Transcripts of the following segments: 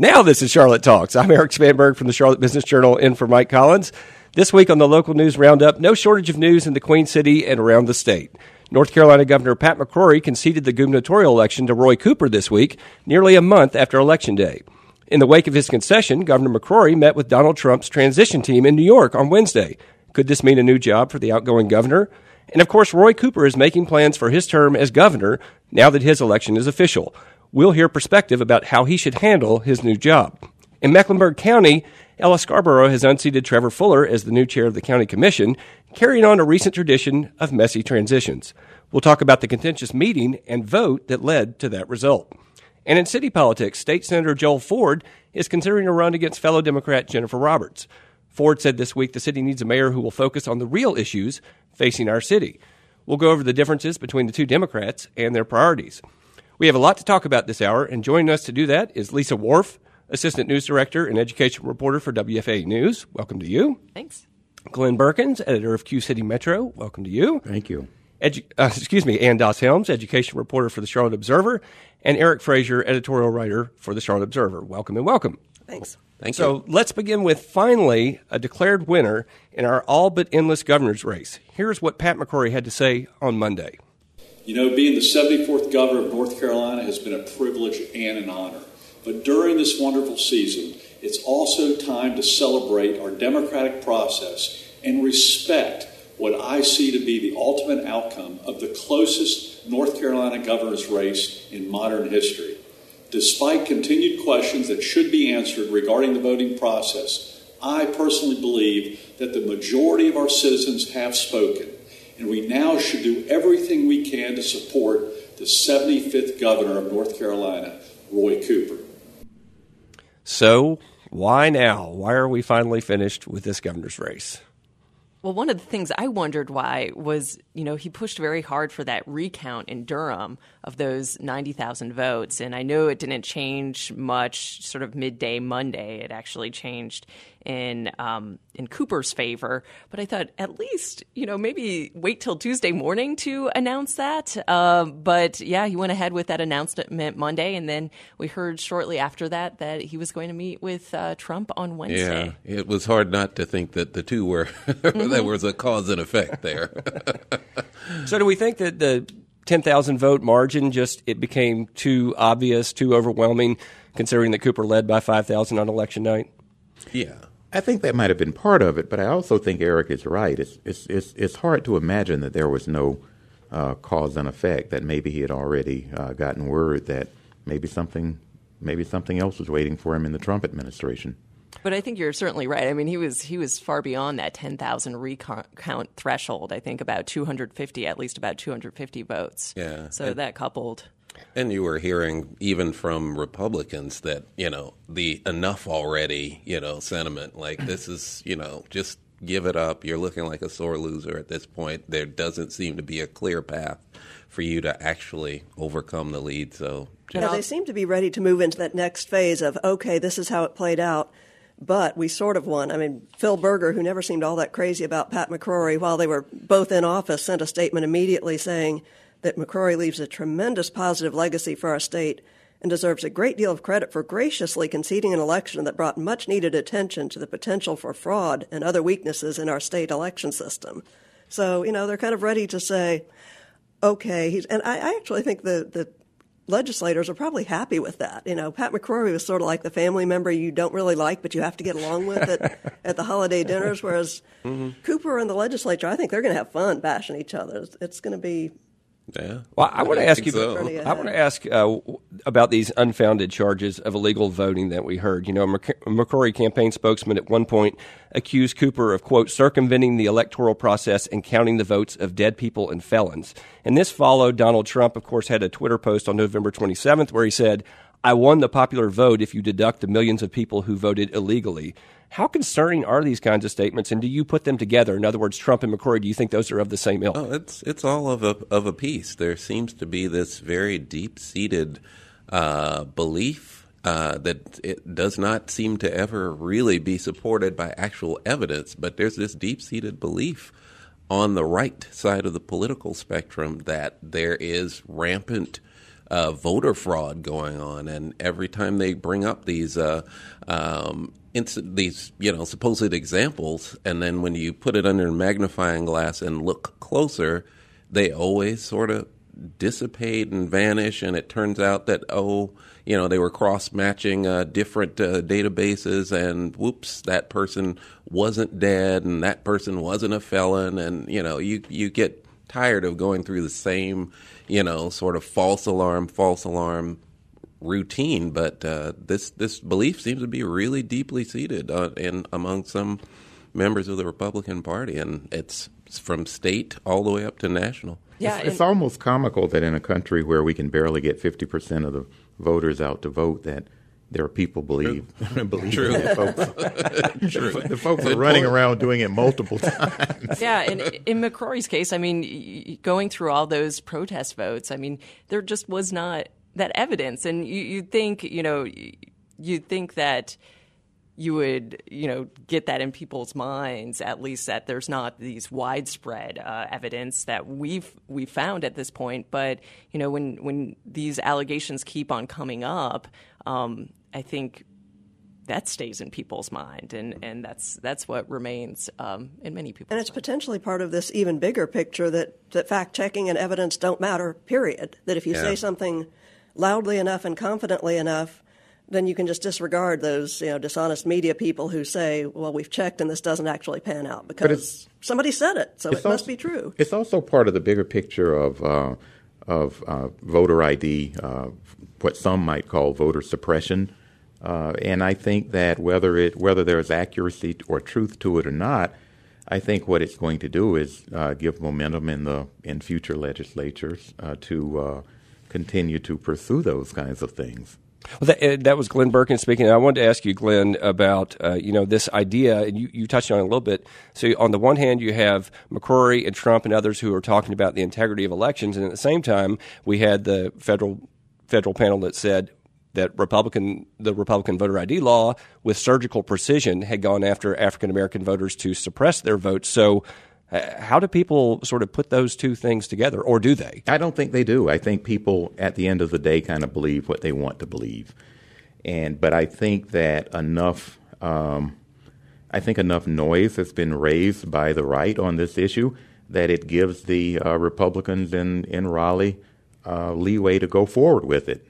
Now this is Charlotte Talks. I'm Eric Spanberg from the Charlotte Business Journal, in for Mike Collins. This week on the Local News Roundup, no shortage of news in the Queen City and around the state. North Carolina Governor Pat McCrory conceded the gubernatorial election to Roy Cooper this week, nearly a month after Election Day. In the wake of his concession, Governor McCrory met with Donald Trump's transition team in New York on Wednesday. Could this mean a new job for the outgoing governor? And of course, Roy Cooper is making plans for his term as governor now that his election is official. We'll hear perspective about how he should handle his new job. In Mecklenburg County, Ella Scarborough has unseated Trevor Fuller as the new chair of the county commission, carrying on a recent tradition of messy transitions. We'll talk about the contentious meeting and vote that led to that result. And in city politics, State Senator Joel Ford is considering a run against fellow Democrat Jennifer Roberts. Ford said this week the city needs a mayor who will focus on the real issues facing our city. We'll go over the differences between the two Democrats and their priorities. We have a lot to talk about this hour, and joining us to do that is Lisa Worf, Assistant News Director and Education Reporter for WFAA News. Welcome to you. Thanks. Glenn Berkins, Editor of Q City Metro. Welcome to you. Thank you. Ann Doss Helms, Education Reporter for the Charlotte Observer, and Eric Frazier, Editorial Writer for the Charlotte Observer. Welcome and welcome. Thanks. Thank you. So let's begin with, finally, a declared winner in our all but endless governor's race. Here's what Pat McCrory had to say on Monday. You know, being the 74th governor of North Carolina has been a privilege and an honor. But during this wonderful season, it's also time to celebrate our democratic process and respect what I see to be the ultimate outcome of the closest North Carolina governor's race in modern history. Despite continued questions that should be answered regarding the voting process, I personally believe that the majority of our citizens have spoken, and we now should do everything we can to support the 75th governor of North Carolina, Roy Cooper. So, why now? Why are we finally finished with this governor's race? Well, one of the things I wondered why was, he pushed very hard for that recount in Durham of those 90,000 votes. And I know it didn't change much sort of midday Monday. It actually changed in Cooper's favor. But I thought at least, maybe wait till Tuesday morning to announce that. But yeah, he went ahead with that announcement Monday. And then we heard shortly after that he was going to meet with Trump on Wednesday. Yeah, it was hard not to think that the two were, there was a cause and effect there. So do we think that the 10,000 vote margin it became too obvious, too overwhelming, considering that Cooper led by 5,000 on election night? Yeah, I think that might have been part of it, but I also think Eric is right. It's hard to imagine that there was no cause and effect, that maybe he had already gotten word that maybe something else was waiting for him in the Trump administration. But I think you're certainly right. I mean, he was far beyond that 10,000 recount threshold. I think at least about 250 votes. Yeah. So that coupled. And you were hearing even from Republicans that, the enough already, sentiment, like this is, just give it up. You're looking like a sore loser at this point. There doesn't seem to be a clear path for you to actually overcome the lead. So they seem to be ready to move into that next phase of, okay, this is how it played out. But we sort of won. I mean, Phil Berger, who never seemed all that crazy about Pat McCrory while they were both in office, sent a statement immediately saying that McCrory leaves a tremendous positive legacy for our state and deserves a great deal of credit for graciously conceding an election that brought much-needed attention to the potential for fraud and other weaknesses in our state election system. So, they're kind of ready to say, okay, and I actually think the legislators are probably happy with that. Pat McCrory was sort of like the family member you don't really like, but you have to get along with at the holiday dinners, whereas Cooper and the legislature, I think they're going to have fun bashing each other. It's going to be... Yeah. Well, I want to ask you. So. I want to ask about these unfounded charges of illegal voting that we heard. A McCrory campaign spokesman at one point accused Cooper of, quote, circumventing the electoral process and counting the votes of dead people and felons. And this followed Donald Trump, of course, had a Twitter post on November 27th where he said, "I won the popular vote if you deduct the millions of people who voted illegally." How concerning are these kinds of statements, and do you put them together? In other words, Trump and McCrory, do you think those are of the same ilk? Oh, it's all of a piece. There seems to be this very deep-seated belief that it does not seem to ever really be supported by actual evidence, but there's this deep-seated belief on the right side of the political spectrum that there is rampant voter fraud going on, and every time they bring up these supposed examples, and then when you put it under a magnifying glass and look closer, they always sort of dissipate and vanish, and it turns out that they were cross-matching different databases, and whoops, that person wasn't dead, and that person wasn't a felon, and you get tired of going through the same sort of false alarm routine. But this belief seems to be really deeply seated among some members of the Republican Party, and it's from state all the way up to national. Yeah, it's almost comical that in a country where we can barely get 50% of the voters out to vote, that there are people believe True. that folks. True. The folks are running around doing it multiple times. Yeah, and in McCrory's case, I mean, going through all those protest votes, I mean, there just was not that evidence, and you'd think that you would, get that in people's minds, at least that there's not these widespread evidence that we've found at this point. But, when these allegations keep on coming up, I think that stays in people's mind, and that's what remains in many people's And it's mind. potentially part of this even bigger picture that fact-checking and evidence don't matter, period. That if you say something loudly enough and confidently enough, then you can just disregard those dishonest media people who say, well, we've checked and this doesn't actually pan out because somebody said it, so it must be true. It's also part of the bigger picture of voter ID, what some might call voter suppression. And I think that whether there's accuracy or truth to it or not, I think what it's going to do is give momentum in future legislatures to continue to pursue those kinds of things. Well, that was Glenn Birkin speaking. I wanted to ask you, Glenn, about this idea, and you touched on it a little bit. So on the one hand, you have McCrory and Trump and others who are talking about the integrity of elections, and at the same time, we had the federal panel that said that the Republican voter ID law, with surgical precision, had gone after African American voters to suppress their votes. So how do people sort of put those two things together, or do they? I don't think they do. I think people, at the end of the day, kind of believe what they want to believe, but I think that enough noise has been raised by the right on this issue that it gives the Republicans in Raleigh leeway to go forward with it.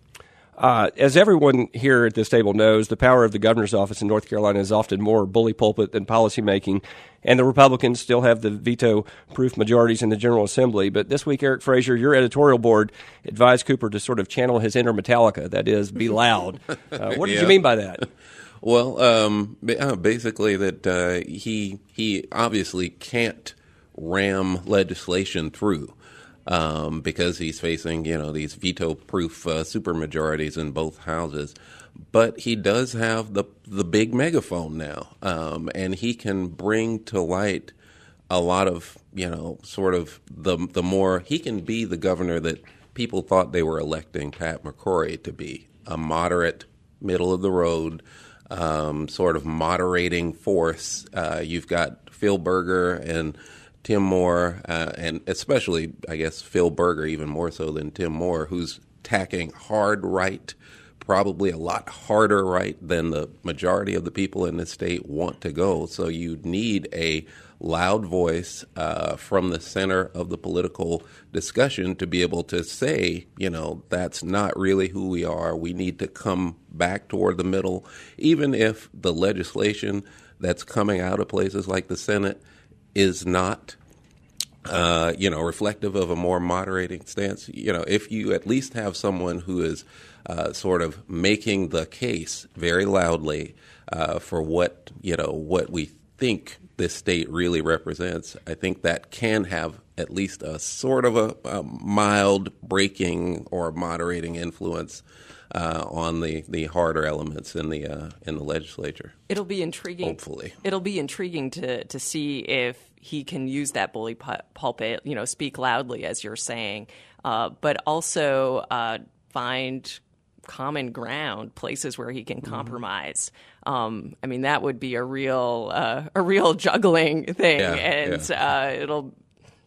As everyone here at this table knows, the power of the governor's office in North Carolina is often more bully pulpit than policymaking, and the Republicans still have the veto-proof majorities in the General Assembly. But this week, Eric Fraser, your editorial board advised Cooper to sort of channel his inner Metallica, that is, be loud. What did you mean by that? Well, basically that he obviously can't ram legislation through. Because he's facing, these veto-proof supermajorities in both houses. But he does have the big megaphone now, and he can bring to light a lot of, sort of the more, he can be the governor that people thought they were electing Pat McCrory to be, a moderate, middle-of-the-road, sort of moderating force. You've got Phil Berger and Tim Moore, and especially, I guess, Phil Berger, even more so than Tim Moore, who's tacking hard right, probably a lot harder right than the majority of the people in the state want to go. So you need a loud voice from the center of the political discussion to be able to say, that's not really who we are. We need to come back toward the middle, even if the legislation that's coming out of places like the Senate is not, reflective of a more moderating stance. If you at least have someone who is sort of making the case very loudly for what we think this state really represents, I think that can have at least a sort of a mild breaking or moderating influence on the harder elements in the legislature. It'll be intriguing. Hopefully, it'll be intriguing to see if he can use that bully pulpit, speak loudly, as you're saying, but also find common ground, places where he can compromise. That would be a real juggling thing, it'll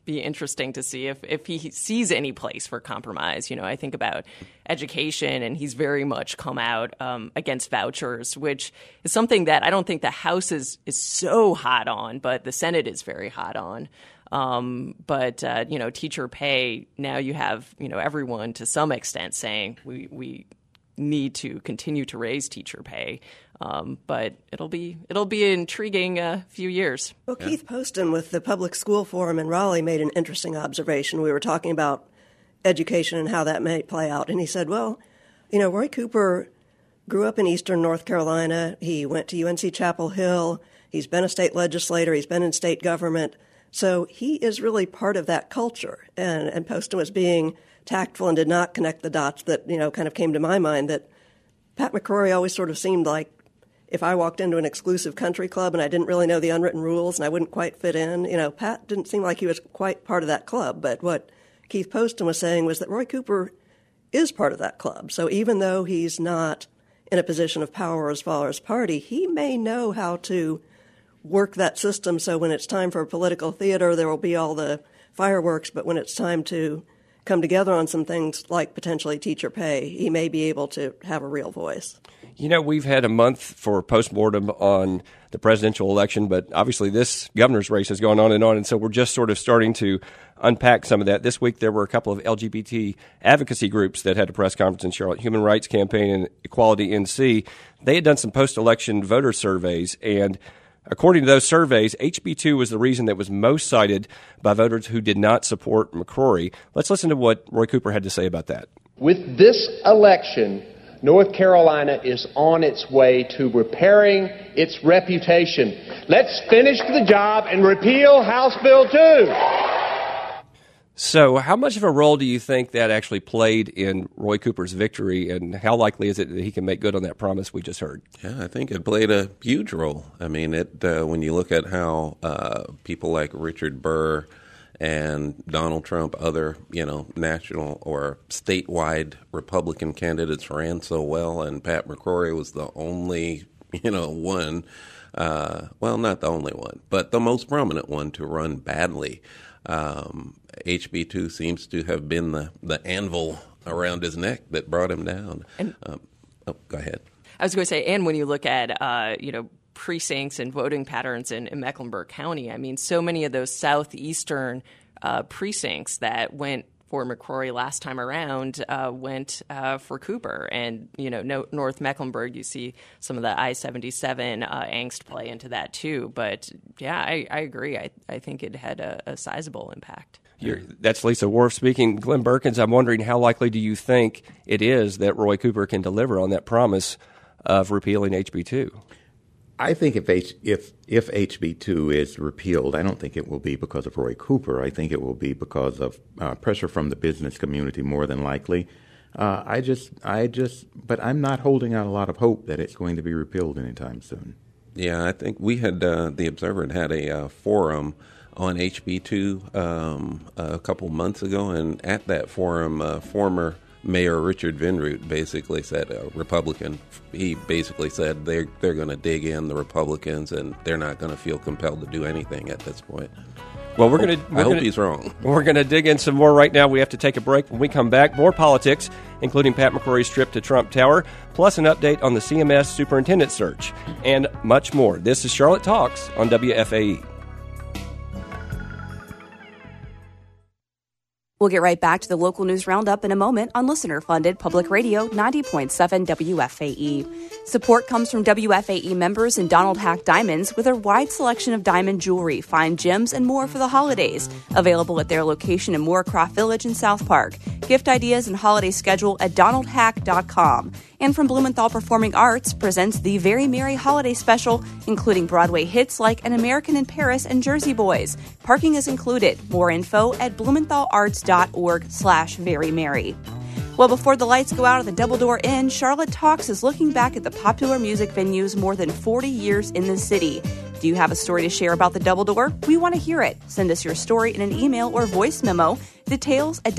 be interesting to see if he sees any place for compromise. I think about education, and he's very much come out against vouchers, which is something that I don't think the House is so hot on, but the Senate is very hot on. But teacher pay, now you have, everyone to some extent saying we need to continue to raise teacher pay. But it'll be an intriguing few years. Well, Keith Poston with the Public School Forum in Raleigh made an interesting observation. We were talking about education and how that may play out. And he said, well, Roy Cooper grew up in eastern North Carolina. He went to UNC Chapel Hill. He's been a state legislator. He's been in state government. So he is really part of that culture. And Poston was being tactful and did not connect the dots that, kind of came to my mind, that Pat McCrory always sort of seemed like if I walked into an exclusive country club and I didn't really know the unwritten rules and I wouldn't quite fit in, Pat didn't seem like he was quite part of that club. But what Keith Poston was saying was that Roy Cooper is part of that club. So even though he's not in a position of power as far as party, he may know how to work that system so when it's time for political theater, there will be all the fireworks, but when it's time to come together on some things like potentially teacher pay, he may be able to have a real voice. We've had a month for postmortem on the presidential election, but obviously this governor's race has gone on, and so we're just sort of starting to unpack some of that. This week there were a couple of LGBT advocacy groups that had a press conference in Charlotte, Human Rights Campaign and Equality NC. They had done some post-election voter surveys, and according to those surveys, HB2 was the reason that was most cited by voters who did not support McCrory. Let's listen to what Roy Cooper had to say about that. With this election, North Carolina is on its way to repairing its reputation. Let's finish the job and repeal House Bill 2. So how much of a role do you think that actually played in Roy Cooper's victory, and how likely is it that he can make good on that promise we just heard? Yeah, I think it played a huge role. I mean, when you look at how people like Richard Burr and Donald Trump, other, national or statewide Republican candidates ran so well, and Pat McCrory was the only, one, well, not the only one, but the most prominent one to run badly. HB2 seems to have been the anvil around his neck that brought him down. Go ahead. I was going to say, and when you look at, precincts and voting patterns in Mecklenburg County, I mean, so many of those southeastern precincts that went for McCrory last time around went for Cooper. And, North Mecklenburg, you see some of the I-77 angst play into that too. But, yeah, I agree. I think it had a sizable impact. That's Lisa Wharf speaking. Glenn Burkins, I'm wondering how likely do you think it is that Roy Cooper can deliver on that promise of repealing HB2? I think if HB2 is repealed, I don't think it will be because of Roy Cooper. I think it will be because of pressure from the business community more than likely. But I'm not holding out a lot of hope that it's going to be repealed anytime soon. Yeah, I think we had, the Observer had a forum on HB2 a couple months ago, and at that forum, former Mayor Richard Vinroot basically said, a Republican, he basically said they're going to dig in, the Republicans, and they're not going to feel compelled to do anything at this point. Well, I hope he's wrong. We're going to dig in some more right now. We have to take a break. When we come back, more politics, including Pat McCrory's trip to Trump Tower, plus an update on the CMS superintendent search, and much more. This is Charlotte Talks on WFAE. We'll get right back to the local news roundup in a moment on listener-funded Public Radio 90.7 WFAE. Support comes from WFAE members in Donald Hack Diamonds with a wide selection of diamond jewelry, fine gems, and more for the holidays. Available at their location in Moorcroft Village in South Park. Gift ideas and holiday schedule at donaldhack.com. And from Blumenthal Performing Arts presents the Very Merry Holiday Special, including Broadway hits like An American in Paris and Jersey Boys. Parking is included. More info at blumenthalarts.org/verymerry. Well, before the lights go out at the Double Door Inn, Charlotte Talks is looking back at the popular music venues more than 40 years in the city. Do you have a story to share about the Double Door? We want to hear it. Send us your story in an email or voice memo. Details at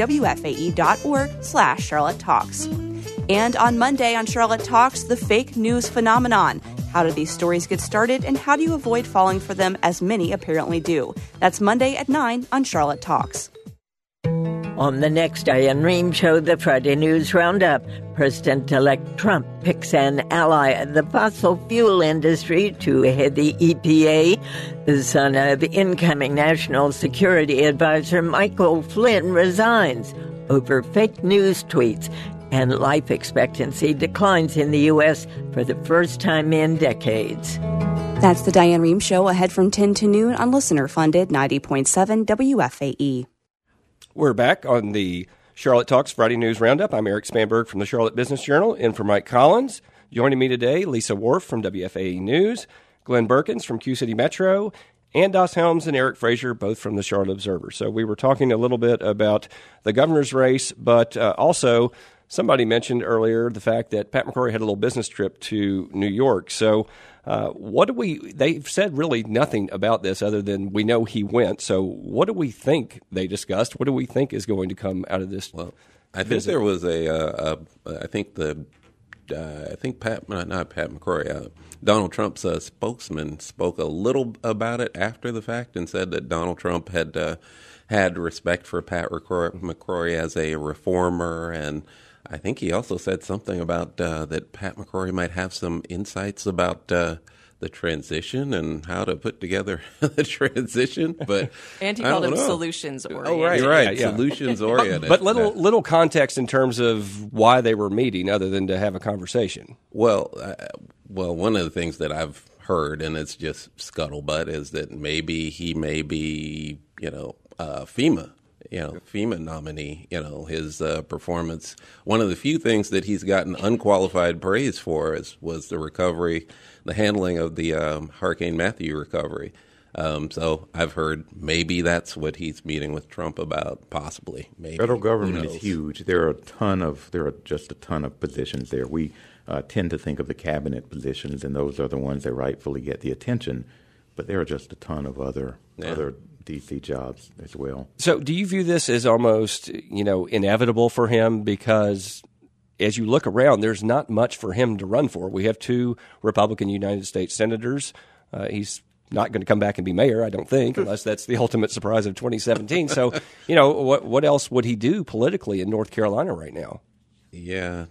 wfae.org/Charlotte Talks. And on Monday on Charlotte Talks, the fake news phenomenon. How do these stories get started, and how do you avoid falling for them, as many apparently do? That's Monday at 9 on Charlotte Talks. On the next Diane Rehm Show, the Friday News Roundup, President-elect Trump picks an ally of the fossil fuel industry to head the EPA. The son of incoming National Security Advisor Michael Flynn resigns over fake news tweets, and life expectancy declines in the U.S. for the first time in decades. That's the Diane Rehm Show, ahead from 10 to noon on listener-funded 90.7 WFAE. We're back on the Charlotte Talks Friday News Roundup. I'm Eric Spanberg from the Charlotte Business Journal, in for Mike Collins. Joining me today, Lisa Worf from WFAE News, Glenn Berkins from Q City Metro, and Dos Helms and Eric Frazier, both from the Charlotte Observer. So we were talking a little bit about the governor's race, but also somebody mentioned earlier the fact that Pat McCrory had a little business trip to New York. So they've said really nothing about this other than we know he went. So what do we think they discussed? What do we think is going to come out of this? Well, I think there was not Pat McCrory, Donald Trump's spokesman spoke a little about it after the fact and said that Donald Trump had respect for Pat McCrory as a reformer, and I think he also said something about that Pat McCrory might have some insights about the transition and how to put together the transition. But and he called him solutions oriented. Oh, right, you're right, yeah. Solutions oriented. But little context in terms of why they were meeting, other than to have a conversation. Well, one of the things that I've heard, and it's just scuttlebutt, is that he may be, FEMA nominee. His performance. One of the few things that he's gotten unqualified praise for was the recovery, the handling of the Hurricane Matthew recovery. So I've heard maybe that's what he's meeting with Trump about, possibly. Maybe. Federal government is huge. There are just a ton of positions there. We tend to think of the cabinet positions, and those are the ones that rightfully get the attention. But there are just a ton of other D.C. jobs as well. So do you view this as almost, inevitable for him? Because as you look around, there's not much for him to run for. We have 2 Republican United States senators. He's not going to come back and be mayor, I don't think, unless that's the ultimate surprise of 2017. So, what else would he do politically in North Carolina right now? Yeah,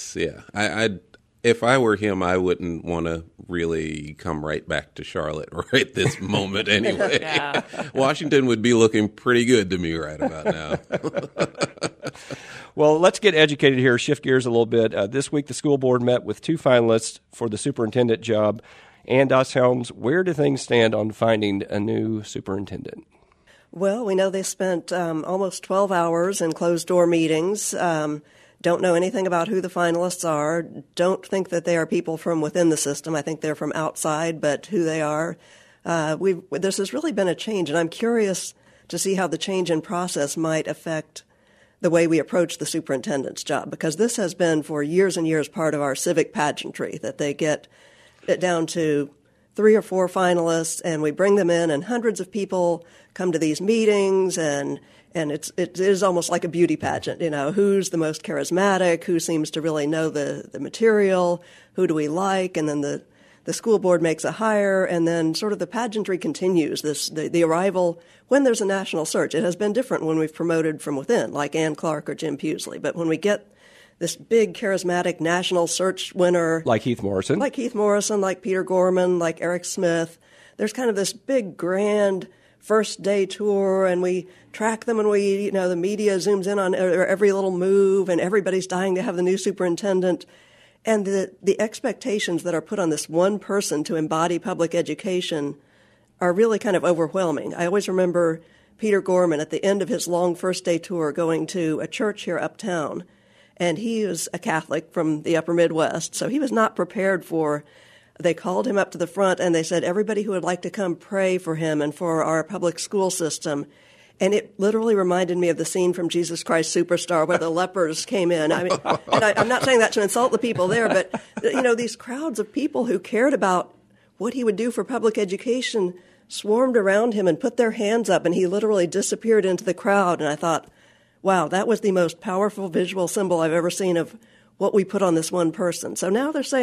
if I were him, I wouldn't want to really come right back to Charlotte right this moment anyway. Yeah. Washington would be looking pretty good to me right about now. Well, let's get educated here, shift gears a little bit. This week, the school board met with 2 finalists for the superintendent job. And Dos Helms, where do things stand on finding a new superintendent? Well, we know they spent almost 12 hours in closed-door meetings. Don't know anything about who the finalists are. Don't think that they are people from within the system. I think they're from outside, but who they are. This has really been a change, and I'm curious to see how the change in process might affect the way we approach the superintendent's job, because this has been for years and years part of our civic pageantry, that they get it down to 3 or 4 finalists, and we bring them in, and hundreds of people come to these meetings, and it is almost like a beauty pageant. Who's the most charismatic, who seems to really know the material, who do we like, and then the school board makes a hire, and then sort of the pageantry continues. The arrival, when there's a national search, it has been different when we've promoted from within, like Ann Clark or Jim Pusley, but when we get this big, charismatic national search winner. Like Heath Morrison, like Peter Gorman, like Eric Smith. There's kind of this big, grand first day tour, and we track them, and the media zooms in on every little move, and everybody's dying to have the new superintendent. And the expectations that are put on this one person to embody public education are really kind of overwhelming. I always remember Peter Gorman at the end of his long first day tour going to a church here uptown. And he was a Catholic from the upper Midwest, so he was not prepared they called him up to the front and they said, everybody who would like to come pray for him and for our public school system. And it literally reminded me of the scene from Jesus Christ Superstar where the lepers came in. I mean, I'm not saying that to insult the people there, but, these crowds of people who cared about what he would do for public education swarmed around him and put their hands up, and he literally disappeared into the crowd. And I thought, wow, that was the most powerful visual symbol I've ever seen of what we put on this one person. So now they're saying,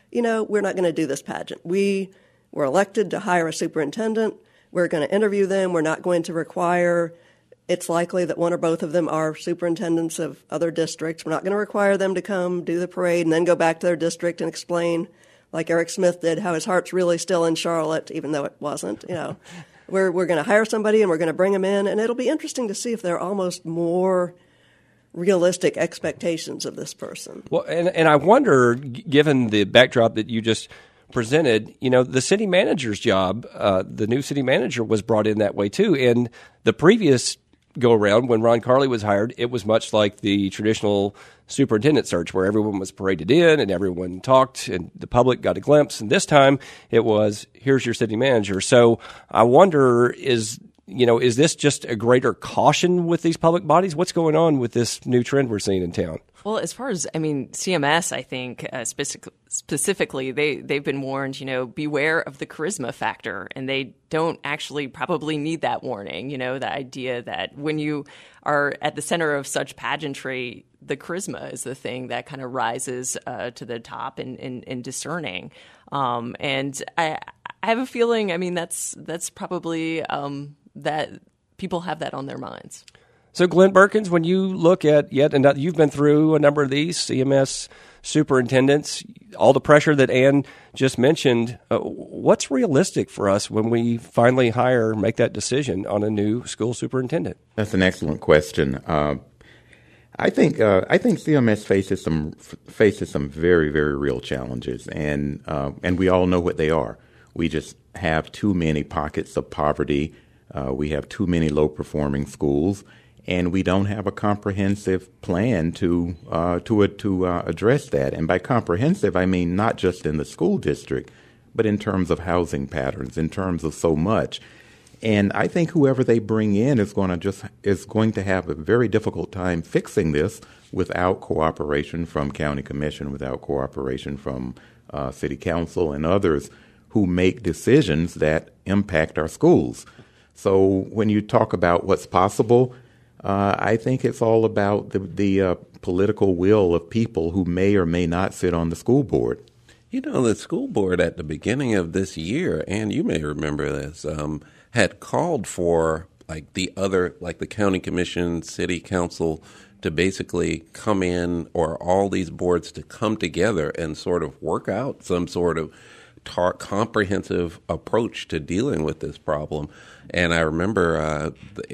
we're not going to do this pageant. We were elected to hire a superintendent. We're going to interview them. We're not going to require, it's likely that one or both of them are superintendents of other districts. We're not going to require them to come do the parade and then go back to their district and explain, like Eric Smith did, how his heart's really still in Charlotte, even though it wasn't. We're going to hire somebody and we're going to bring them in, and it'll be interesting to see if there are almost more realistic expectations of this person. Well, and I wonder, given the backdrop that you just presented, the city manager's job, the new city manager was brought in that way too. And the previous go around, when Ron Carley was hired, it was much like the traditional superintendent search where everyone was paraded in and everyone talked and the public got a glimpse. And this time it was, here's your city manager. So I wonder, is this just a greater caution with these public bodies? What's going on with this new trend we're seeing in town? Well, as far as, CMS, I think specifically, they've been warned, beware of the charisma factor, and they don't actually probably need that warning. The idea that when you are at the center of such pageantry, the charisma is the thing that kind of rises to the top in discerning. And I have a feeling, that's probably that people have that on their minds. So, Glenn Burkins, when you look at you've been through a number of these CMS superintendents, all the pressure that Ann just mentioned, what's realistic for us when we finally make that decision on a new school superintendent? That's an excellent question. I think CMS faces some very, very real challenges, and we all know what they are. We just have too many pockets of poverty. We have too many low-performing schools. And we don't have a comprehensive plan to address that. And by comprehensive, I mean not just in the school district, but in terms of housing patterns, in terms of so much. And I think whoever they bring in is going to have a very difficult time fixing this without cooperation from county commission, without cooperation from city council and others who make decisions that impact our schools. So when you talk about what's possible, I think it's all about the political will of people who may or may not sit on the school board. The school board at the beginning of this year, and you may remember this, had called for the county commission, city council to basically come in, or all these boards to come together and sort of work out some sort of comprehensive approach to dealing with this problem. And I remember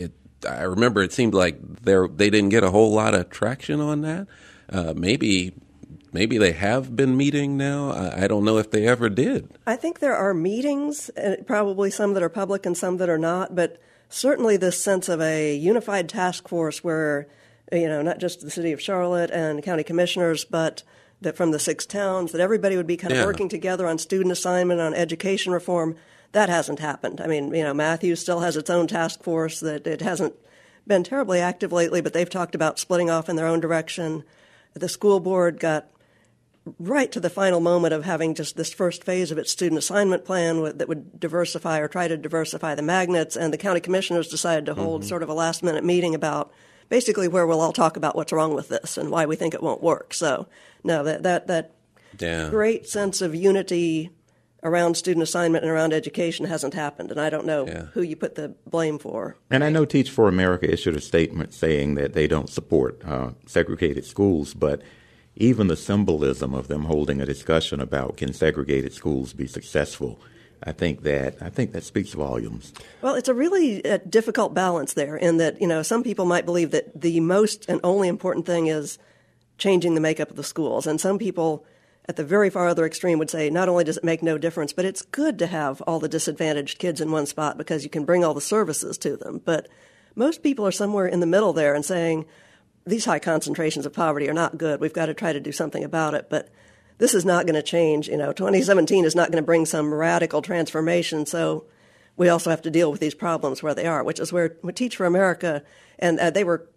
it seemed like they didn't get a whole lot of traction on that. Maybe they have been meeting now. I don't know if they ever did. I think there are meetings, probably some that are public and some that are not, but certainly this sense of a unified task force where, not just the city of Charlotte and county commissioners, but that from the 6 towns, that everybody would be kind of working together on student assignment, on education reform. That hasn't happened. Matthews still has its own task force that it hasn't been terribly active lately, but they've talked about splitting off in their own direction. The school board got right to the final moment of having just this first phase of its student assignment plan that would diversify or try to diversify the magnets, and the county commissioners decided to hold sort of a last-minute meeting about basically where we'll all talk about what's wrong with this and why we think it won't work. So, no, that great sense of unity around student assignment and around education hasn't happened, and I don't know who you put the blame for. And I know Teach for America issued a statement saying that they don't support segregated schools, but even the symbolism of them holding a discussion about can segregated schools be successful, I think that speaks volumes. Well, it's a really difficult balance there in that, some people might believe that the most and only important thing is changing the makeup of the schools, and some people at the very far other extreme would say not only does it make no difference, but it's good to have all the disadvantaged kids in one spot because you can bring all the services to them. But most people are somewhere in the middle there and saying these high concentrations of poverty are not good. We've got to try to do something about it. But this is not going to change. 2017 is not going to bring some radical transformation. So we also have to deal with these problems where they are, which is where Teach for America, and they were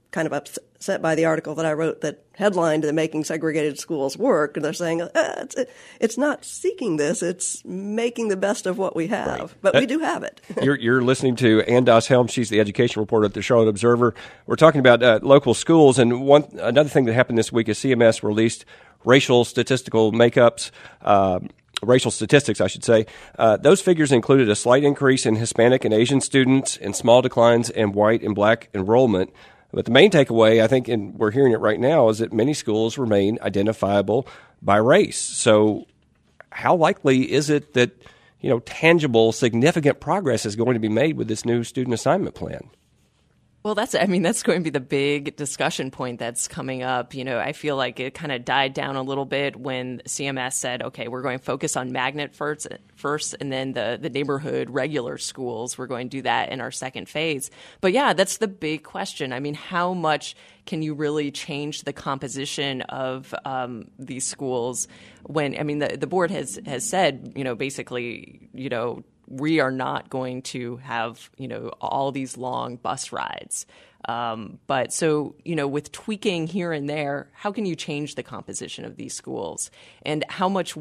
kind of upset by the article that I wrote that headlined the Making Segregated Schools Work. And they're saying, it's not seeking this, it's making the best of what we have. Right. But we do have it. You're listening to Ann Doss Helm. She's the education reporter at the Charlotte Observer. We're talking about local schools. And another thing that happened this week is CMS released racial statistics, I should say. Those figures included a slight increase in Hispanic and Asian students and small declines in white and black enrollment. But the main takeaway, I think, and we're hearing it right now, is that many schools remain identifiable by race. So how likely is it that, tangible, significant progress is going to be made with this new student assignment plan? Well, that's going to be the big discussion point that's coming up. I feel like it kind of died down a little bit when CMS said, okay, we're going to focus on magnet first and then the neighborhood regular schools. We're going to do that in our second phase. But yeah, that's the big question. How much can you really change the composition of these schools when, the board has said, basically, we are not going to have, all these long bus rides. But so, with tweaking here and there, how can you change the composition of these schools? And how much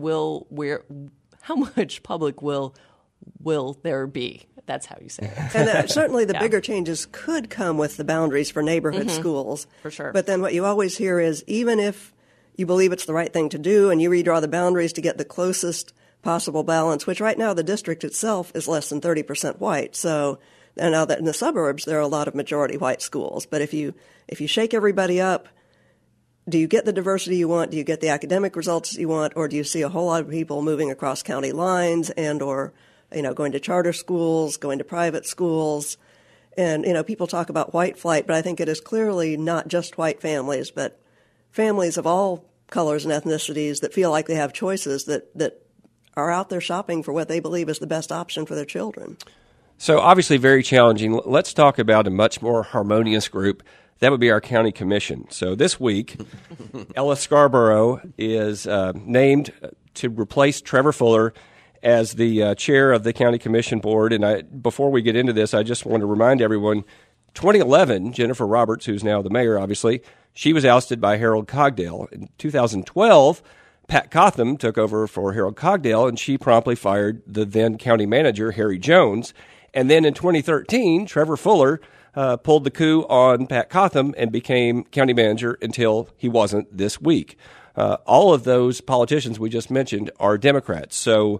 public will there be? That's how you say it. And certainly the bigger changes could come with the boundaries for neighborhood schools. For sure. But then what you always hear is, even if you believe it's the right thing to do and you redraw the boundaries to get the closest possible balance, which right now the district itself is less than 30% white. So and now that in the suburbs there are a lot of majority white schools. But if you shake everybody up, do you get the diversity you want? Do you get the academic results you want? Or do you see a whole lot of people moving across county lines and or going to charter schools, going to private schools? And people talk about white flight, but I think it is clearly not just white families, but families of all colors and ethnicities that feel like they have choices that are out there shopping for what they believe is the best option for their children. So obviously very challenging. Let's talk about a much more harmonious group. That would be our county commission. So this week, Ella Scarborough is named to replace Trevor Fuller as the chair of the county commission board. And before we get into this, I just want to remind everyone, 2011, Jennifer Roberts, who's now the mayor, obviously, she was ousted by Harold Cogdale. In 2012, Pat Cotham took over for Harold Cogdale, and she promptly fired the then county manager, Harry Jones. And then in 2013, Trevor Fuller pulled the coup on Pat Cotham and became county manager until he wasn't this week. All of those politicians we just mentioned are Democrats. So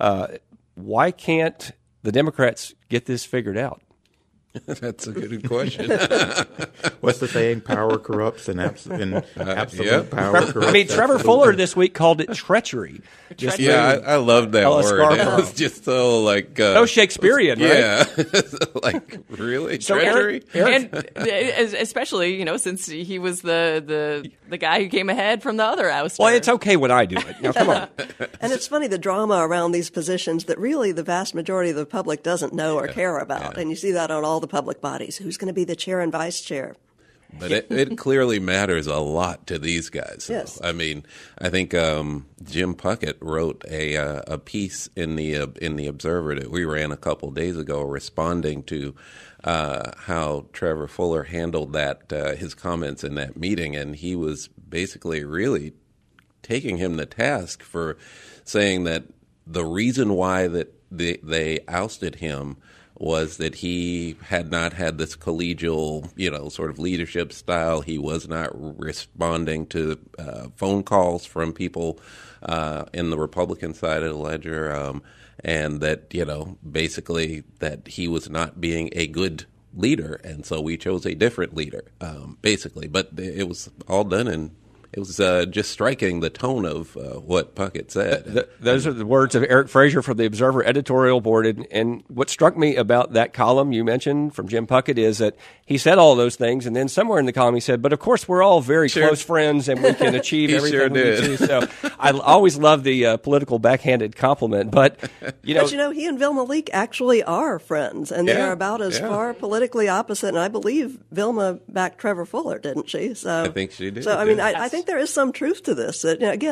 why can't the Democrats get this figured out? That's a good question. What's the saying? Power corrupts and absolute power corrupts. Trevor Fuller this week called it treachery. I love that Ella word. Scarborough. It was just so so Shakespearean, right? Yeah. Really? So treachery? And especially, since he was the guy who came ahead from the other ouster. Well, it's okay when I do it. Now, come on. And it's funny, the drama around these positions that really the vast majority of the public doesn't know or care about. And you see that on all the public bodies. Who's going to be the chair and vice chair? But it clearly matters a lot to these guys. Yes. I think Jim Puckett wrote a piece in the Observer that we ran a couple days ago, responding to how Trevor Fuller handled his comments in that meeting, and he was basically really taking him to task for saying that the reason why that they ousted him was that he had not had this collegial, sort of leadership style. He was not responding to phone calls from people in the Republican side of the ledger, and that, basically that he was not being a good leader, and so we chose a different leader, basically. But it was all done in it was just striking, the tone of what Puckett said. Those are the words of Eric Fraser from the Observer editorial board. And what struck me about that column you mentioned from Jim Puckett is that he said all those things, and then somewhere in the column he said, but of course we're all very close friends and we can achieve everything we need to. So I always love the political backhanded compliment. But, he and Vilma Leak actually are friends, and they're about as far politically opposite. And I believe Vilma backed Trevor Fuller, didn't she? So I think she did. So, I think there is some truth to this. That, again,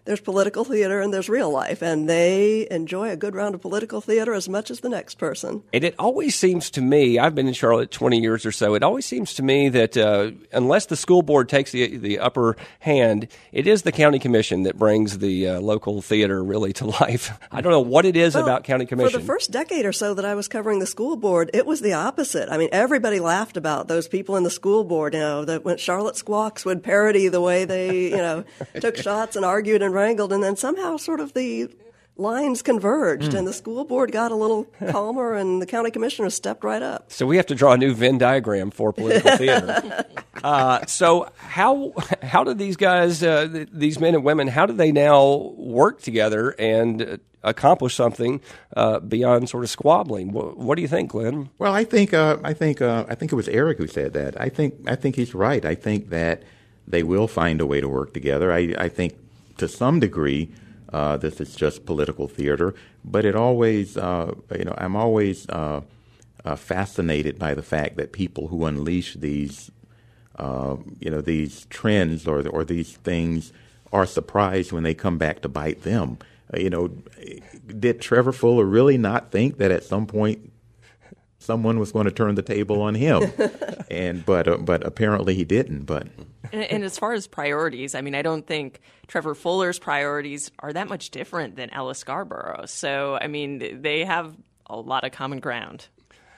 there's political theater and there's real life, and they enjoy a good round of political theater as much as the next person. And it always seems to me, I've been in Charlotte 20 years or so, it always seems to me that unless the school board takes the upper hand, it is the county commission that brings the local theater really to life. I don't know what it is about county commission. For the first decade or so that I was covering the school board, it was the opposite. I mean, everybody laughed about those people in the school board, that when Charlotte Squawks would parody the way they, took shots and argued and wrangled, and then somehow sort of the lines converged, and the school board got a little calmer, and the county commissioner stepped right up. So we have to draw a new Venn diagram for political theater. So how do these guys, these men and women, how do they now work together and accomplish something beyond sort of squabbling? What do you think, Glenn? Well, I think it was Eric who said that. I think he's right. I think that they will find a way to work together. I think to some degree this is just political theater, but it always, I'm always fascinated by the fact that people who unleash these, these trends or these things are surprised when they come back to bite them. Did Trevor Fuller really not think that at some point someone was going to turn the table on him? But apparently he didn't. But and as far as priorities, I mean, I don't think Trevor Fuller's priorities are that much different than Ella Scarborough's. So, I mean, they have a lot of common ground.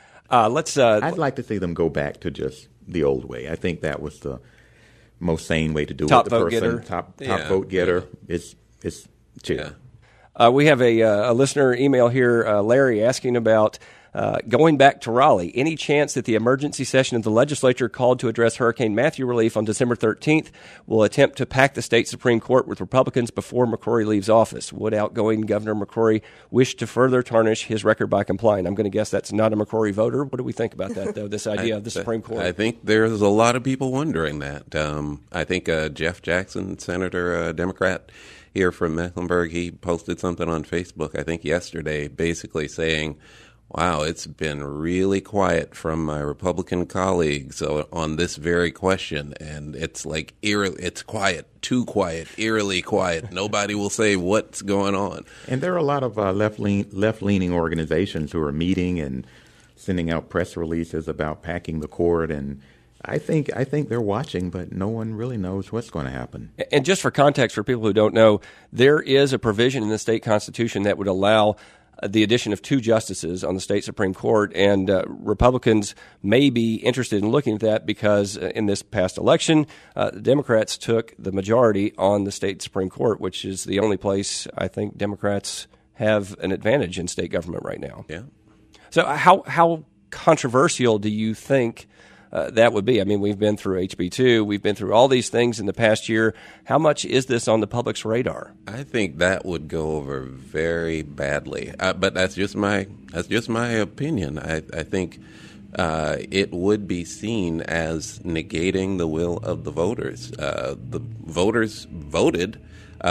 I'd like to see them go back to just the old way. I think that was the most sane way to do top it. The vote person, getter. top vote getter is chill. Yeah. We have a listener email here, Larry, asking about going back to Raleigh. Any chance that the emergency session of the legislature called to address Hurricane Matthew relief on December 13th will attempt to pack the state Supreme Court with Republicans before McCrory leaves office? Would outgoing Governor McCrory wish to further tarnish his record by complying? I'm going to guess that's not a McCrory voter. What do we think about that, though, this idea of the Supreme Court? I think there's a lot of people wondering that. I think Jeff Jackson, Senator, Democrat here from Mecklenburg, he posted something on Facebook, I think yesterday, basically saying, wow, it's been really quiet from my Republican colleagues on this very question, and it's like it's quiet, too quiet, eerily quiet. Nobody will say what's going on. And there are a lot of left-leaning organizations who are meeting and sending out press releases about packing the court, and I think they're watching, but no one really knows what's going to happen. And just for context, for people who don't know, there is a provision in the state constitution that would allow the addition of 2 justices on the state Supreme Court, and Republicans may be interested in looking at that because in this past election, the Democrats took the majority on the state Supreme Court, which is the only place I think Democrats have an advantage in state government right now. Yeah. So how controversial do you think that would be? I mean, we've been through HB2. We've been through all these things in the past year. How much is this on the public's radar? I think that would go over very badly. But that's just my opinion. I think it would be seen as negating the will of the voters. The voters voted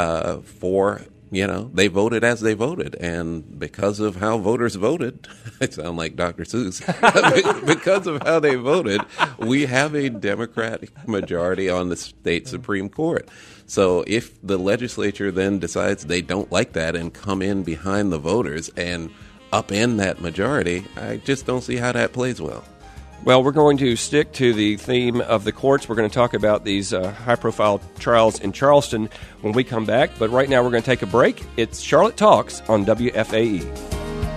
for. They voted as they voted, and because of how voters voted, I sound like Dr. Seuss, because of how they voted, we have a Democratic majority on the state Supreme Court. So if the legislature then decides they don't like that and come in behind the voters and upend that majority, I just don't see how that plays well. Well, we're going to stick to the theme of the courts. We're going to talk about these high-profile trials in Charleston when we come back. But right now we're going to take a break. It's Charlotte Talks on WFAE.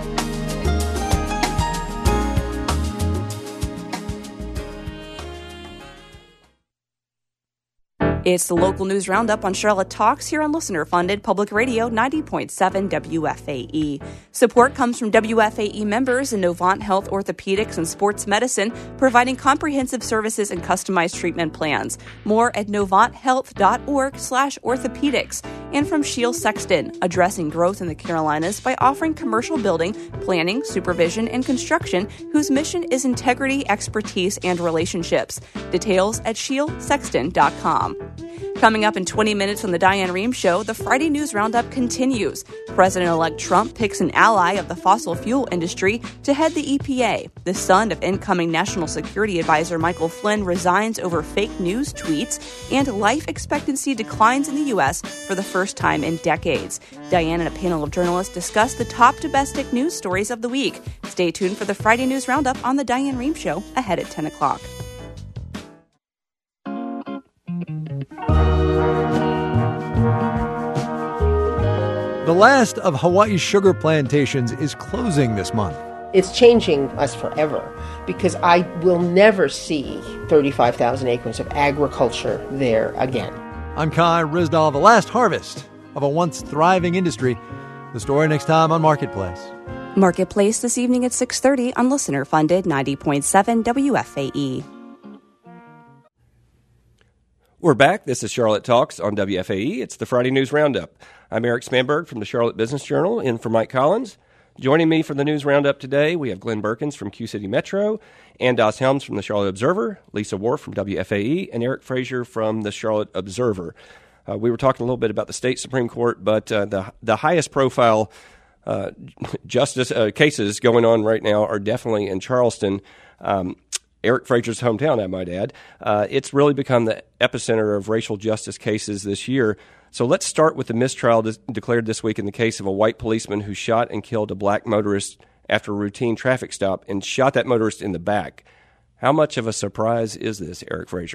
It's the local news roundup on Charlotte Talks here on listener-funded Public Radio 90.7 WFAE. Support comes from WFAE members in Novant Health Orthopedics and Sports Medicine, providing comprehensive services and customized treatment plans. More at novanthealth.org/orthopedics. And from Shield Sexton, addressing growth in the Carolinas by offering commercial building, planning, supervision, and construction whose mission is integrity, expertise, and relationships. Details at shieldsexton.com. Coming up in 20 minutes on the Diane Rehm Show, the Friday News Roundup continues. President-elect Trump picks an ally of the fossil fuel industry to head the EPA. The son of incoming National Security Advisor Michael Flynn resigns over fake news tweets, and life expectancy declines in the U.S. for the first time in decades. Diane and a panel of journalists discuss the top domestic news stories of the week. Stay tuned for the Friday News Roundup on the Diane Rehm Show ahead at 10 o'clock. The last of Hawaii's sugar plantations is closing this month. It's changing us forever because I will never see 35,000 acres of agriculture there again. I'm Kai Rizdal. The last harvest of a once thriving industry. The story next time on Marketplace. Marketplace this evening at 6:30 on listener-funded 90.7 WFAE. We're back. This is Charlotte Talks on WFAE. It's the Friday News Roundup. I'm Eric Spanberg from the Charlotte Business Journal, in for Mike Collins. Joining me for the News Roundup today, we have Glenn Berkins from Q-City Metro, Ann Doss Helms from the Charlotte Observer, Lisa Wharf from WFAE, and Eric Frazier from the Charlotte Observer. We were talking a little bit about the state Supreme Court, but the highest profile justice cases going on right now are definitely in Charleston. Eric Frazier's hometown, I might add. It's really become the epicenter of racial justice cases this year. So let's start with the mistrial declared this week in the case of a white policeman who shot and killed a black motorist after a routine traffic stop and shot that motorist in the back. How much of a surprise is this, Eric Frazier?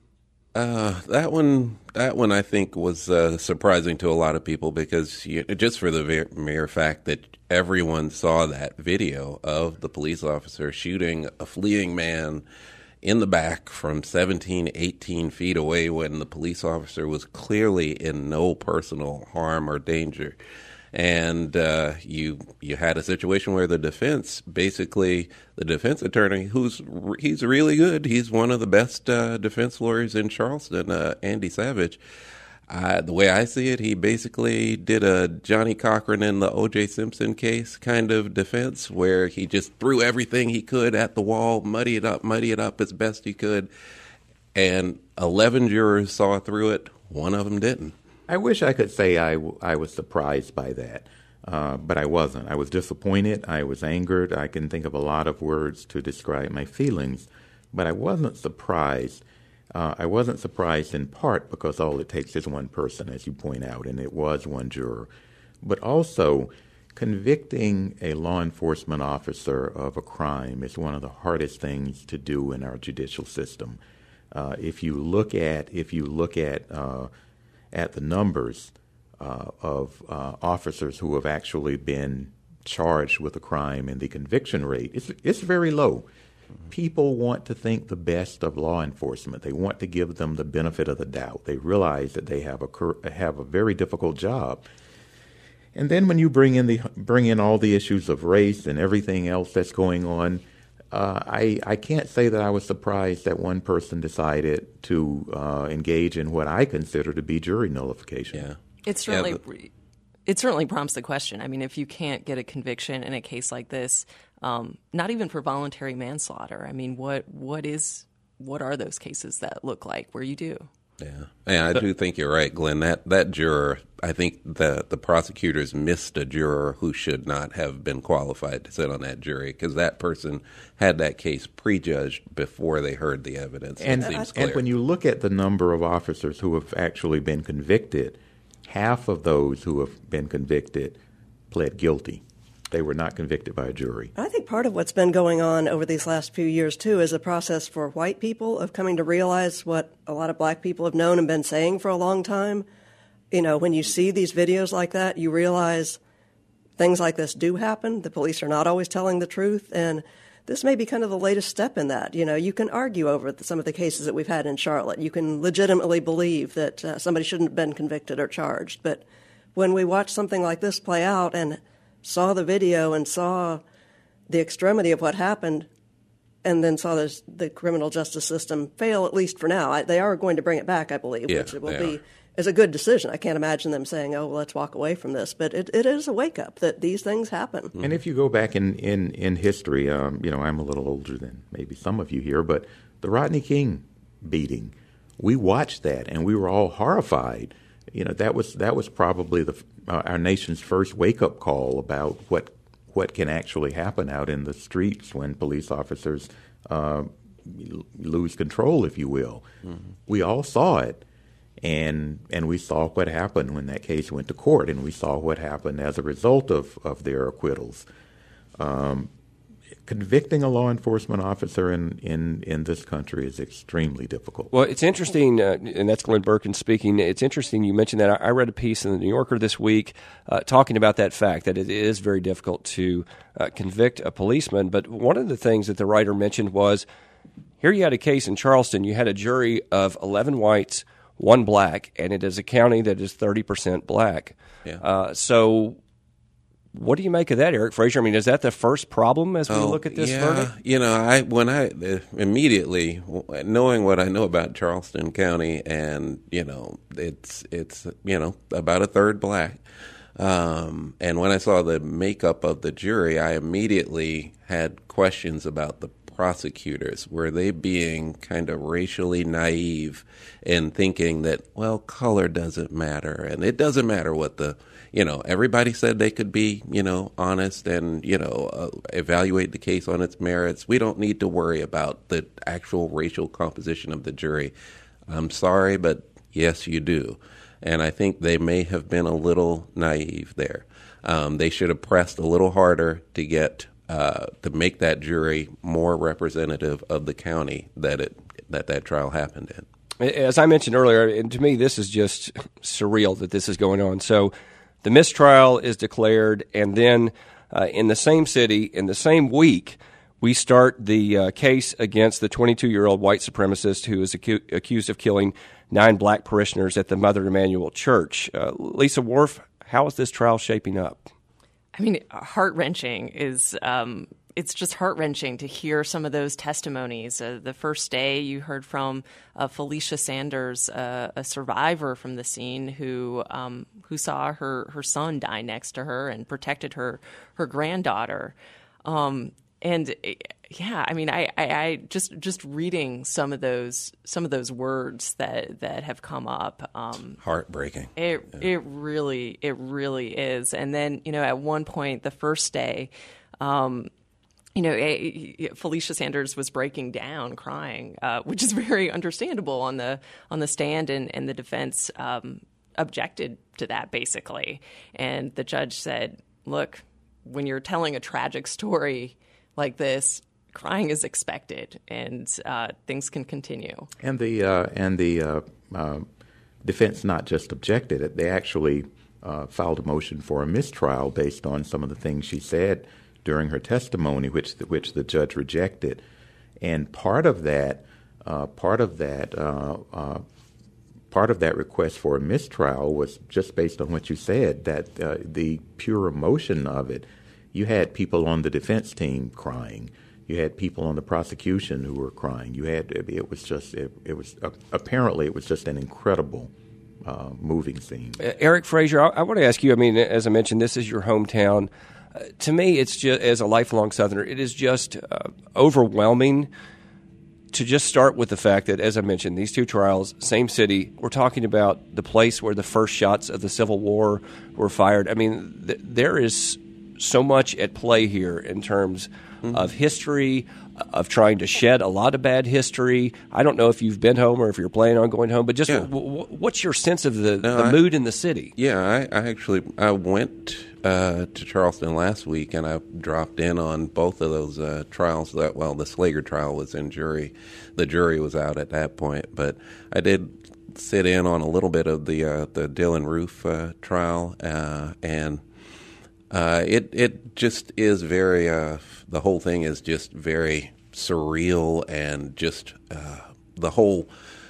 That one I think was surprising to a lot of people because just for the mere fact that everyone saw that video of the police officer shooting a fleeing man in the back from 17, 18 feet away when the police officer was clearly in no personal harm or danger. And you had a situation where the defense attorney, he's really good. He's one of the best defense lawyers in Charleston, Andy Savage. The way I see it, he basically did a Johnny Cochran in the O.J. Simpson case kind of defense where he just threw everything he could at the wall, muddy it up as best he could. And 11 jurors saw through it. One of them didn't. I wish I could say I was surprised by that, but I wasn't. I was disappointed. I was angered. I can think of a lot of words to describe my feelings, but I wasn't surprised. I wasn't surprised in part because all it takes is one person, as you point out, and it was one juror. But also, convicting a law enforcement officer of a crime is one of the hardest things to do in our judicial system. If you look at the numbers of officers who have actually been charged with a crime and the conviction rate, it's very low. People want to think the best of law enforcement. They want to give them the benefit of the doubt. They realize that they have a very difficult job. And then when you bring in all the issues of race and everything else that's going on, I can't say that I was surprised that one person decided to engage in what I consider to be jury nullification. Yeah. It certainly prompts the question. I mean, if you can't get a conviction in a case like this, not even for voluntary manslaughter, I mean, what are those cases that look like where you do? Yeah, I do think you're right, Glenn. That juror, I think the prosecutors missed a juror who should not have been qualified to sit on that jury because that person had that case prejudged before they heard the evidence. And when you look at the number of officers who have actually been convicted, half of those who have been convicted pled guilty. They were not convicted by a jury. I think part of what's been going on over these last few years, too, is a process for white people of coming to realize what a lot of black people have known and been saying for a long time. You know, when you see these videos like that, you realize things like this do happen. The police are not always telling the truth, and this may be kind of the latest step in that. You know, you can argue over some of the cases that we've had in Charlotte. You can legitimately believe that somebody shouldn't have been convicted or charged. But when we watch something like this play out and saw the video and saw the extremity of what happened and then saw the criminal justice system fail, at least for now. They are going to bring it back, I believe, which will be is a good decision. I can't imagine them saying, oh, well, let's walk away from this. But it is a wake-up that these things happen. And if you go back in history, I'm a little older than maybe some of you here, but the Rodney King beating We watched that, and we were all horrified. That was probably our nation's first wake-up call about what can actually happen out in the streets when police officers lose control, if you will. Mm-hmm. We all saw it, and we saw what happened when that case went to court, and we saw what happened as a result of their acquittals. Convicting a law enforcement officer in this country is extremely difficult. Well, it's interesting, and that's Glenn Birkin speaking. It's interesting you mentioned that. I read a piece in the New Yorker this week talking about that fact, that it is very difficult to convict a policeman. But one of the things that the writer mentioned was, here you had a case in Charleston. You had a jury of 11 whites, 1 black, and it is a county that is 30% black. Yeah. So what do you make of that, Eric Frazier? I mean, is that the first problem as we look at this verdict? Immediately, knowing what I know about Charleston County, and it's about a third black, and when I saw the makeup of the jury, I immediately had questions about the prosecutors. Were they being kind of racially naive in thinking that, well, color doesn't matter, and it doesn't matter what everybody said they could be, honest and, evaluate the case on its merits. We don't need to worry about the actual racial composition of the jury. I'm sorry, but yes, you do. And I think they may have been a little naive there. They should have pressed a little harder to get to make that jury more representative of the county that trial happened in. As I mentioned earlier, and to me, this is just surreal that this is going on. So the mistrial is declared, and then in the same city, in the same week, we start the case against the 22-year-old white supremacist who is accused of killing 9 black parishioners at the Mother Emanuel Church. Lisa Wharf, how is this trial shaping up? I mean, heart-wrenching is it's just heart-wrenching to hear some of those testimonies. The first day you heard from Felicia Sanders, a survivor from the scene who saw her son die next to her and protected her granddaughter. And yeah, I mean, I just reading some of those words that have come up. Heartbreaking. It really is. And then, at one point, the first day, Felicia Sanders was breaking down, crying, which is very understandable on the stand, and the defense objected to that, basically. And the judge said, look, when you're telling a tragic story like this, crying is expected, and things can continue. And the defense not just objected; they actually filed a motion for a mistrial based on some of the things she said during her testimony, which the judge rejected. And part of that request for a mistrial was just based on what you said, that the pure emotion of it. You had people on the defense team crying. You had people on the prosecution who were crying. It was just an incredible moving scene. Eric Frazier, I want to ask you, I mean, as I mentioned, this is your hometown. To me, it's just, as a lifelong Southerner, it is just overwhelming to just start with the fact that, as I mentioned, these two trials, same city, we're talking about the place where the first shots of the Civil War were fired. I mean, there is so much at play here in terms of history, of trying to shed a lot of bad history. I don't know if you've been home or if you're planning on going home, but just what's your sense of the mood in the city? Yeah, I went to Charleston last week, and I dropped in on both of those trials. The Slager trial was in jury. The jury was out at that point, but I did sit in on a little bit of the Dylann Roof trial, and it just is very the whole thing is just very surreal, and just the whole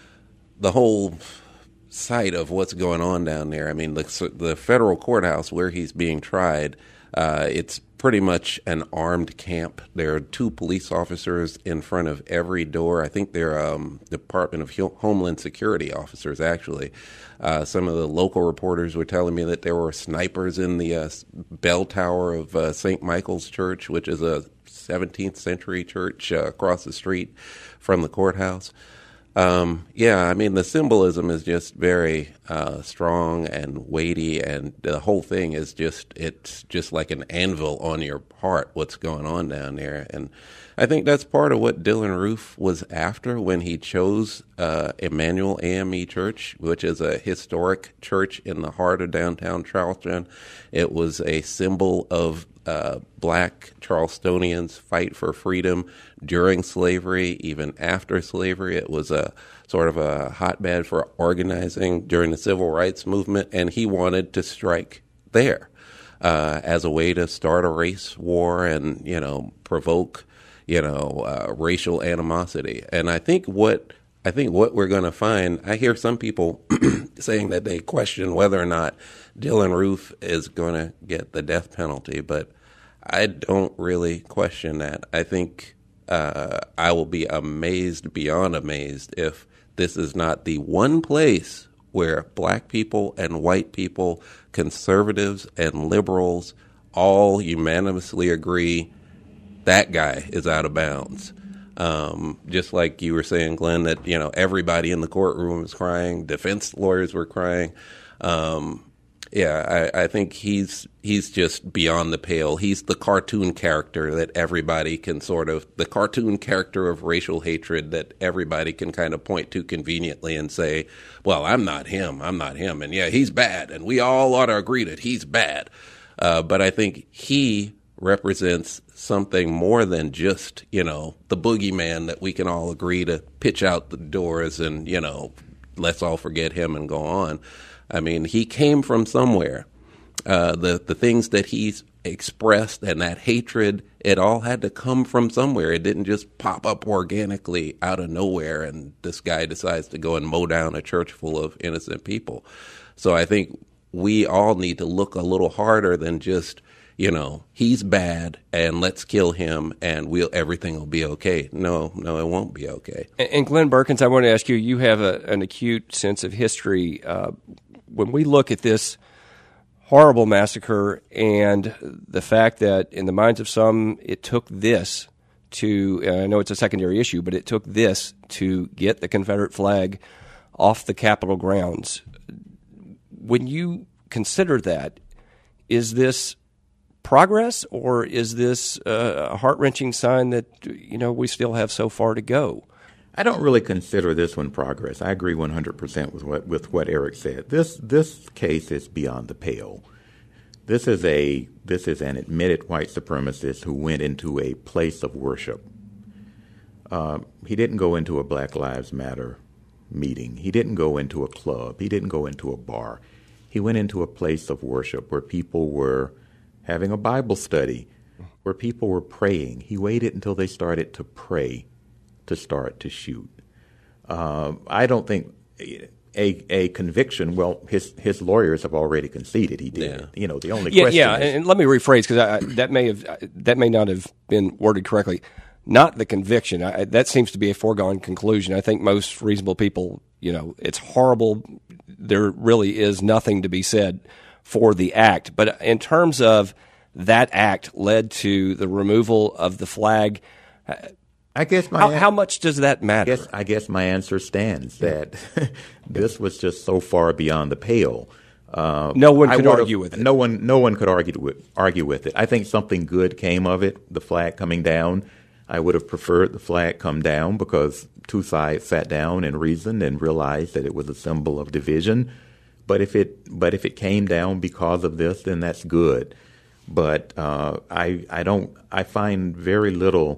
sight of what's going on down there. I mean, the federal courthouse where he's being tried, it's pretty much an armed camp. There are 2 police officers in front of every door. I think they're Department of Homeland Security officers, actually. Some of the local reporters were telling me that there were snipers in the bell tower of St. Michael's Church, which is a 17th century church across the street from the courthouse. Yeah, I mean, the symbolism is just very strong and weighty, and the whole thing is it's just like an anvil on your heart, what's going on down there. And I think that's part of what Dylann Roof was after when he chose Emmanuel AME Church, which is a historic church in the heart of downtown Charleston. It was a symbol of black Charlestonians' fight for freedom during slavery, even after slavery. It was a sort of a hotbed for organizing during the civil rights movement, and he wanted to strike there as a way to start a race war and, provoke, racial animosity. And I think what we're going to find, I hear some people saying that they question whether or not Dylann Roof is going to get the death penalty, but I don't really question that. I think I will be amazed beyond amazed if this is not the one place where black people and white people, conservatives and liberals, all unanimously agree that guy is out of bounds. Just like you were saying, Glenn, that, everybody in the courtroom is crying, defense lawyers were crying. I think he's just beyond the pale. He's the cartoon character that everybody can the cartoon character of racial hatred that everybody can kind of point to conveniently and say, well, I'm not him. And yeah, he's bad. And we all ought to agree that he's bad. But I think he represents something more than just, the boogeyman that we can all agree to pitch out the doors and, let's all forget him and go on. I mean, he came from somewhere. The things that he's expressed and that hatred, it all had to come from somewhere. It didn't just pop up organically out of nowhere and this guy decides to go and mow down a church full of innocent people. So I think we all need to look a little harder than just, he's bad and let's kill him and everything will be okay. No, it won't be okay. And Glenn Burkins, I want to ask you, you have an acute sense of history. When we look at this horrible massacre and the fact that in the minds of some it took this to, I know it's a secondary issue, but it took this to get the Confederate flag off the Capitol grounds. When you consider that, is this progress or is this a heart-wrenching sign that, we still have so far to go? I don't really consider this one progress. I agree 100% with what Eric said. This case is beyond the pale. This is an admitted white supremacist who went into a place of worship. He didn't go into a Black Lives Matter meeting. He didn't go into a club. He didn't go into a bar. He went into a place of worship where people were having a Bible study, where people were praying. He waited until they started to pray to start to shoot. I don't think a conviction. Well, his lawyers have already conceded he did. Yeah. The only question. Yeah, and let me rephrase because that may not have been worded correctly. Not the conviction. That seems to be a foregone conclusion. I think most reasonable people, it's horrible. There really is nothing to be said for the act. But in terms of that act led to the removal of the flag. I guess how much does that matter? I guess my answer stands that this was just so far beyond the pale. No one could argue with it. No one could argue with it. I think something good came of it. The flag coming down. I would have preferred the flag come down because two sides sat down and reasoned and realized that it was a symbol of division. But if it came down because of this, then that's good. But I find very little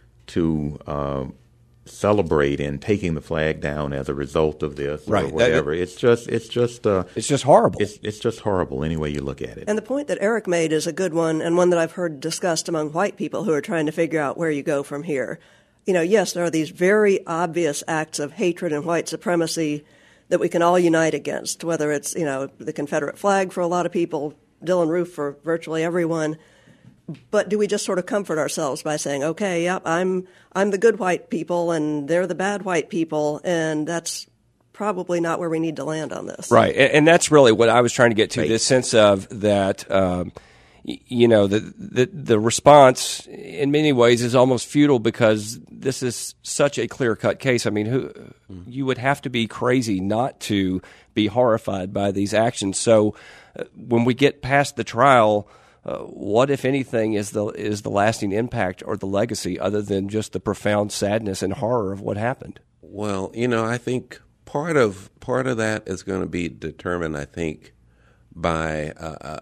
to celebrate in taking the flag down as a result of this or whatever. It's just horrible. It's just horrible any way you look at it. And the point that Eric made is a good one, and one that I've heard discussed among white people who are trying to figure out where you go from here. Yes, there are these very obvious acts of hatred and white supremacy that we can all unite against, whether it's, the Confederate flag for a lot of people, Dylann Roof for virtually everyone. But do we just sort of comfort ourselves by saying, okay, yep, I'm the good white people and they're the bad white people, and that's probably not where we need to land on this. Right, and that's really what I was trying to get to, this sense of that the response in many ways is almost futile because this is such a clear-cut case. I mean, you would have to be crazy not to be horrified by these actions. So when we get past the trial, what, if anything, is the lasting impact or the legacy other than just the profound sadness and horror of what happened? Well, I think part of that is going to be determined, I think, by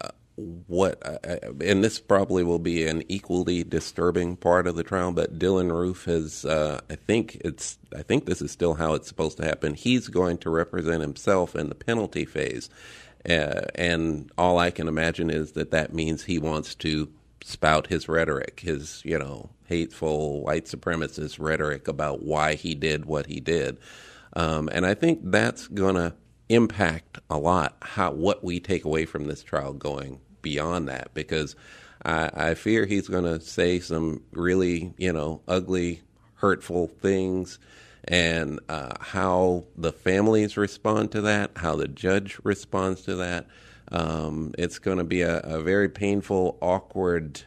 and this probably will be an equally disturbing part of the trial. But Dylann Roof has, I think this is still how it's supposed to happen. He's going to represent himself in the penalty phase, and all I can imagine is that means he wants to spout his rhetoric, his hateful white supremacist rhetoric about why he did what he did, and I think that's going to impact a lot what we take away from this trial going beyond that, because I fear he's going to say some really, ugly, hurtful things, and how the families respond to that, how the judge responds to that. It's going to be a very painful, awkward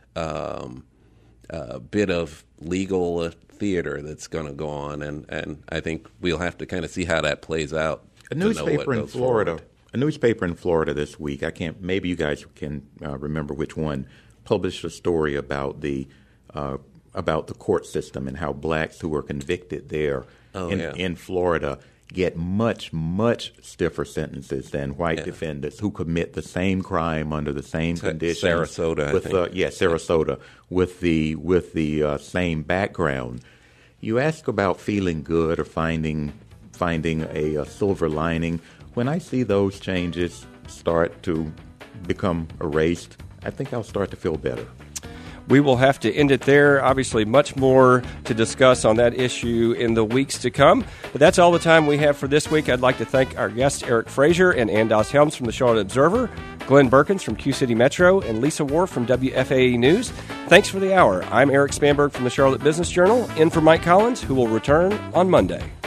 bit of legal theater that's going to go on, and I think we'll have to kind of see how that plays out. A newspaper in Florida this week, maybe you guys can remember which one, published a story about the court system and how blacks who were convicted there in Florida get much, much stiffer sentences than white defendants who commit the same crime under the same conditions. Sarasota, Sarasota, with the same background. You ask about feeling good or finding a silver lining. When I see those changes start to become erased, I think I'll start to feel better. We will have to end it there. Obviously, much more to discuss on that issue in the weeks to come. But that's all the time we have for this week. I'd like to thank our guests, Eric Fraser and Andos Helms from the Charlotte Observer, Glenn Berkins from Q-City Metro, and Lisa Wharf from WFAE News. Thanks for the hour. I'm Eric Spanberg from the Charlotte Business Journal, in for Mike Collins, who will return on Monday.